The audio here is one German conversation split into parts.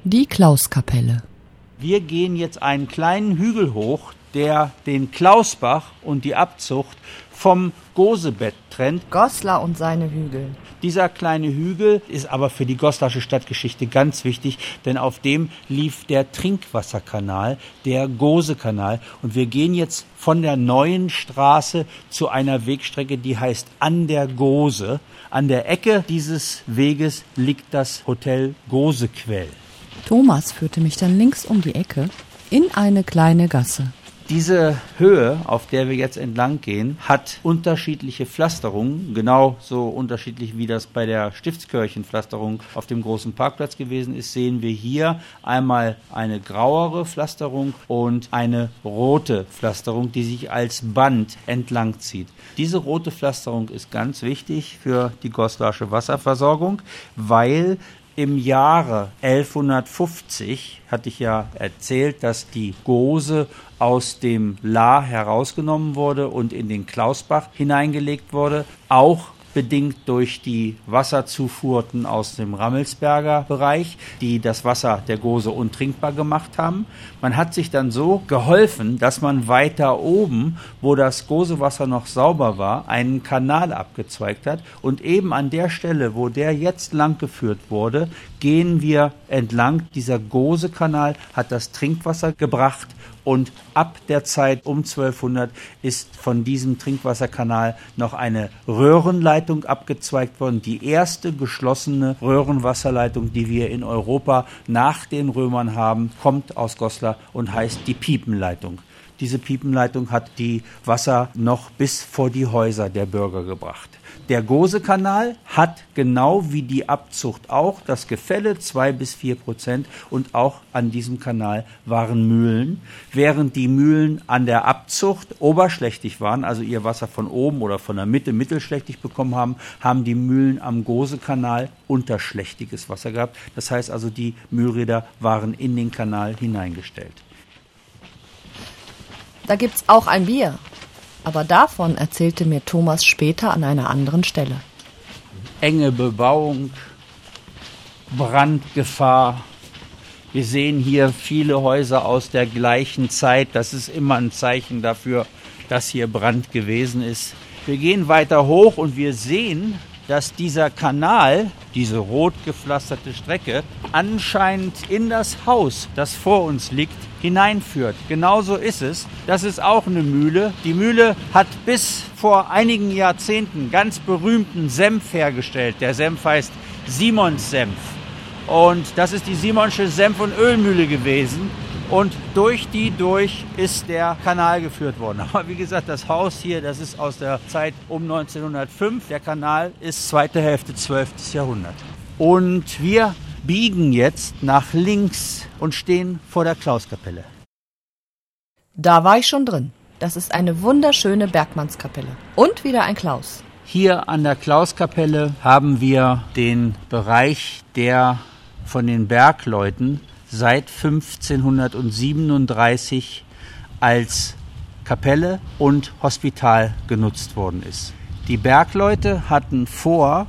Die Klauskapelle. Wir gehen jetzt einen kleinen Hügel hoch, der den Klausbach und die Abzucht vom Gosebett trennt. Goslar und seine Hügel. Dieser kleine Hügel ist aber für die Goslasche Stadtgeschichte ganz wichtig, denn auf dem lief der Trinkwasserkanal, der Gosekanal. Und wir gehen jetzt von der neuen Straße zu einer Wegstrecke, die heißt An der Gose. An der Ecke dieses Weges liegt das Hotel Gosequell. Thomas führte mich dann links um die Ecke in eine kleine Gasse. Diese Höhe, auf der wir jetzt entlang gehen, hat unterschiedliche Pflasterungen, genauso unterschiedlich wie das bei der Stiftskirchenpflasterung auf dem großen Parkplatz gewesen ist, sehen wir hier einmal eine grauere Pflasterung und eine rote Pflasterung, die sich als Band entlang zieht. Diese rote Pflasterung ist ganz wichtig für die Goslarsche Wasserversorgung, weil im Jahre 1150, hatte ich ja erzählt, dass die Gose aus dem Lahr herausgenommen wurde und in den Klausbach hineingelegt wurde, auch bedingt durch die Wasserzufuhrten aus dem Rammelsberger Bereich, die das Wasser der Gose untrinkbar gemacht haben. Man hat sich dann so geholfen, dass man weiter oben, wo das Gosewasser noch sauber war, einen Kanal abgezweigt hat. Und eben an der Stelle, wo der jetzt langgeführt wurde, gehen wir entlang. Dieser Gosekanal hat das Trinkwasser gebracht. Und ab der Zeit um 1200 ist von diesem Trinkwasserkanal noch eine Röhrenleitung abgezweigt worden. Die erste geschlossene Röhrenwasserleitung, die wir in Europa nach den Römern haben, kommt aus Goslar und heißt die Piepenleitung. Diese Piepenleitung hat die Wasser noch bis vor die Häuser der Bürger gebracht. Der Gosekanal hat genau wie die Abzucht auch das Gefälle 2-4% und auch an diesem Kanal waren Mühlen. Während die Mühlen an der Abzucht oberschlächtig waren, also ihr Wasser von oben oder von der Mitte mittelschlächtig bekommen haben, haben die Mühlen am Gosekanal unterschlächtiges Wasser gehabt. Das heißt also, die Mühlräder waren in den Kanal hineingestellt. Da gibt's auch ein Bier. Aber davon erzählte mir Thomas später an einer anderen Stelle. Enge Bebauung, Brandgefahr. Wir sehen hier viele Häuser aus der gleichen Zeit. Das ist immer ein Zeichen dafür, dass hier Brand gewesen ist. Wir gehen weiter hoch und wir sehen, dass dieser Kanal, diese rot gepflasterte Strecke, anscheinend in das Haus, das vor uns liegt, hineinführt. Genauso ist es. Das ist auch eine Mühle. Die Mühle hat bis vor einigen Jahrzehnten ganz berühmten Senf hergestellt. Der Senf heißt Simons Senf. Und das ist die Simonsche Senf- und Ölmühle gewesen. Und durch ist der Kanal geführt worden. Aber wie gesagt, das Haus hier, das ist aus der Zeit um 1905. Der Kanal ist zweite Hälfte 12. Jahrhundert. Und wir biegen jetzt nach links und stehen vor der Klauskapelle. Da war ich schon drin. Das ist eine wunderschöne Bergmannskapelle. Und wieder ein Klaus. Hier an der Klauskapelle haben wir den Bereich, der von den Bergleuten seit 1537 als Kapelle und Hospital genutzt worden ist. Die Bergleute hatten vor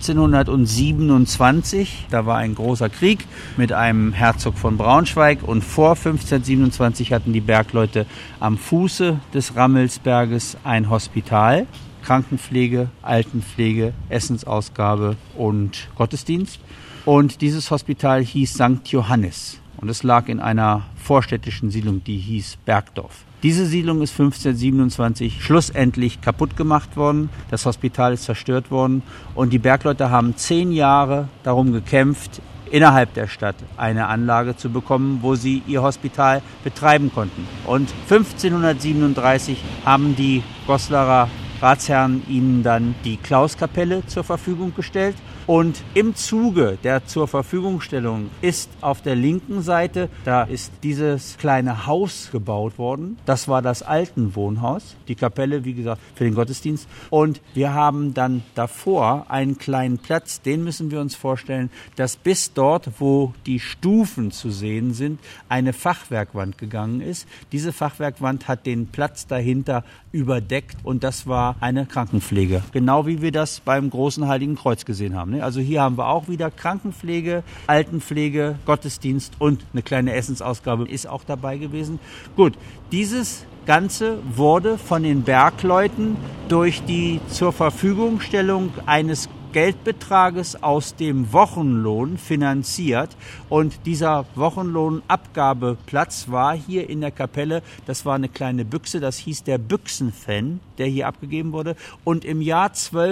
1527, da war ein großer Krieg mit einem Herzog von Braunschweig, und vor 1527 hatten die Bergleute am Fuße des Rammelsberges ein Hospital, Krankenpflege, Altenpflege, Essensausgabe und Gottesdienst. Und dieses Hospital hieß St. Johannes und es lag in einer vorstädtischen Siedlung, die hieß Bergdorf. Diese Siedlung ist 1527 schlussendlich kaputt gemacht worden. Das Hospital ist zerstört worden und die Bergleute haben 10 Jahre darum gekämpft, innerhalb der Stadt eine Anlage zu bekommen, wo sie ihr Hospital betreiben konnten. Und 1537 haben die Goslarer Ratsherren ihnen dann die Klauskapelle zur Verfügung gestellt. Und im Zuge der Zurverfügungstellung ist auf der linken Seite, da ist dieses kleine Haus gebaut worden. Das war das Altenwohnhaus, die Kapelle, wie gesagt, für den Gottesdienst. Und wir haben dann davor einen kleinen Platz, den müssen wir uns vorstellen, dass bis dort, wo die Stufen zu sehen sind, eine Fachwerkwand gegangen ist. Diese Fachwerkwand hat den Platz dahinter überdeckt und das war eine Krankenpflege. Genau wie wir das beim großen Heiligen Kreuz gesehen haben. Also hier haben wir auch wieder Krankenpflege, Altenpflege, Gottesdienst und eine kleine Essensausgabe ist auch dabei gewesen. Gut, dieses Ganze wurde von den Bergleuten durch die zur Verfügungstellung eines Geldbetrages aus dem Wochenlohn finanziert und dieser Wochenlohnabgabeplatz war hier in der Kapelle, das war eine kleine Büchse, das hieß der Büchsenpfenn, der hier abgegeben wurde und im Jahr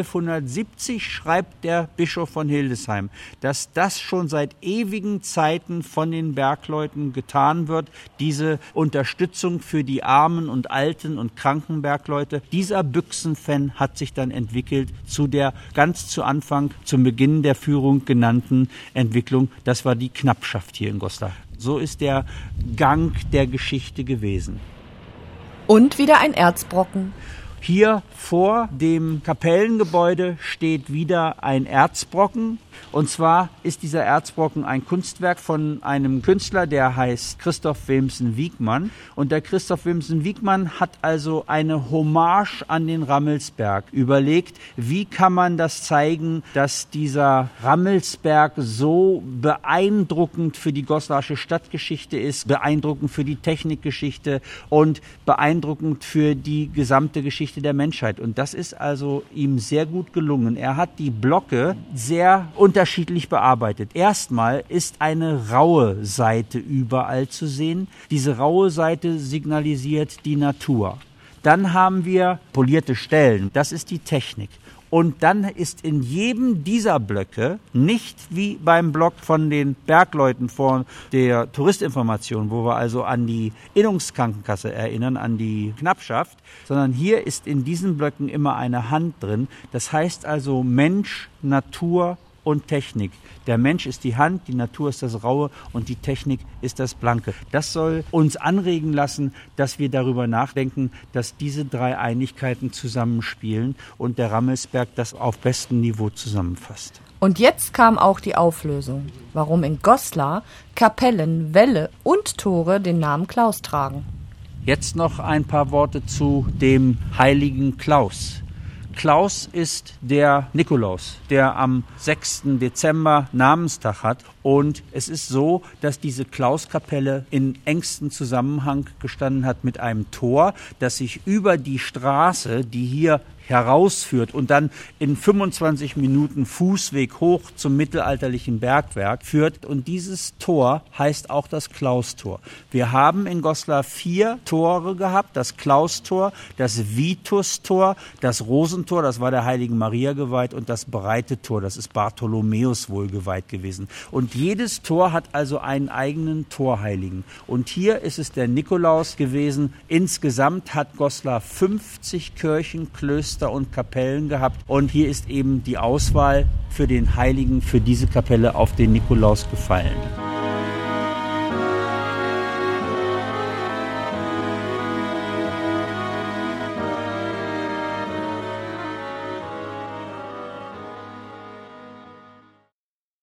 1270 schreibt der Bischof von Hildesheim, dass das schon seit ewigen Zeiten von den Bergleuten getan wird, diese Unterstützung für die armen und alten und kranken Bergleute. Dieser Büchsenpfenn hat sich dann entwickelt zu der ganz zu Anfang, zum Beginn der Führung genannten Entwicklung. Das war die Knappschaft hier in Goslar. So ist der Gang der Geschichte gewesen. Und wieder ein Erzbrocken. Hier vor dem Kapellengebäude steht wieder ein Erzbrocken. Und zwar ist dieser Erzbrocken ein Kunstwerk von einem Künstler, der heißt Christoph Wilmsen-Wiegmann. Und der Christoph Wilmsen-Wiegmann hat also eine Hommage an den Rammelsberg überlegt. Wie kann man das zeigen, dass dieser Rammelsberg so beeindruckend für die goslarsche Stadtgeschichte ist, beeindruckend für die Technikgeschichte und beeindruckend für die gesamte Geschichte der Menschheit. Und das ist also ihm sehr gut gelungen. Er hat die Blocke sehr unterschiedlich bearbeitet. Erstmal ist eine raue Seite überall zu sehen. Diese raue Seite signalisiert die Natur. Dann haben wir polierte Stellen. Das ist die Technik. Und dann ist in jedem dieser Blöcke, nicht wie beim Block von den Bergleuten vor der Touristinformation, wo wir also an die Innungskrankenkasse erinnern, an die Knappschaft, sondern hier ist in diesen Blöcken immer eine Hand drin. Das heißt also Mensch, Natur und Technik. Der Mensch ist die Hand, die Natur ist das Raue und die Technik ist das Blanke. Das soll uns anregen lassen, dass wir darüber nachdenken, dass diese drei Einigkeiten zusammenspielen und der Rammelsberg das auf bestem Niveau zusammenfasst. Und jetzt kam auch die Auflösung, warum in Goslar Kapellen, Wälle und Tore den Namen Klaus tragen. Jetzt noch ein paar Worte zu dem heiligen Klaus. Klaus ist der Nikolaus, der am 6. Dezember Namenstag hat. Und es ist so, dass diese Klauskapelle in engstem Zusammenhang gestanden hat mit einem Tor, das sich über die Straße, die hier herausführt und dann in 25 Minuten Fußweg hoch zum mittelalterlichen Bergwerk führt. Und dieses Tor heißt auch das Klaustor. Wir haben in Goslar 4 Tore gehabt, das Klaustor, das Vitustor, das Rosentor, das war der Heiligen Maria geweiht, und das Breite Tor, das ist Bartholomäus wohl geweiht gewesen. Und jedes Tor hat also einen eigenen Torheiligen. Und hier ist es der Nikolaus gewesen. Insgesamt hat Goslar 50 Kirchen, Klöster und Kapellen gehabt. Und hier ist eben die Auswahl für den Heiligen, für diese Kapelle auf den Nikolaus gefallen.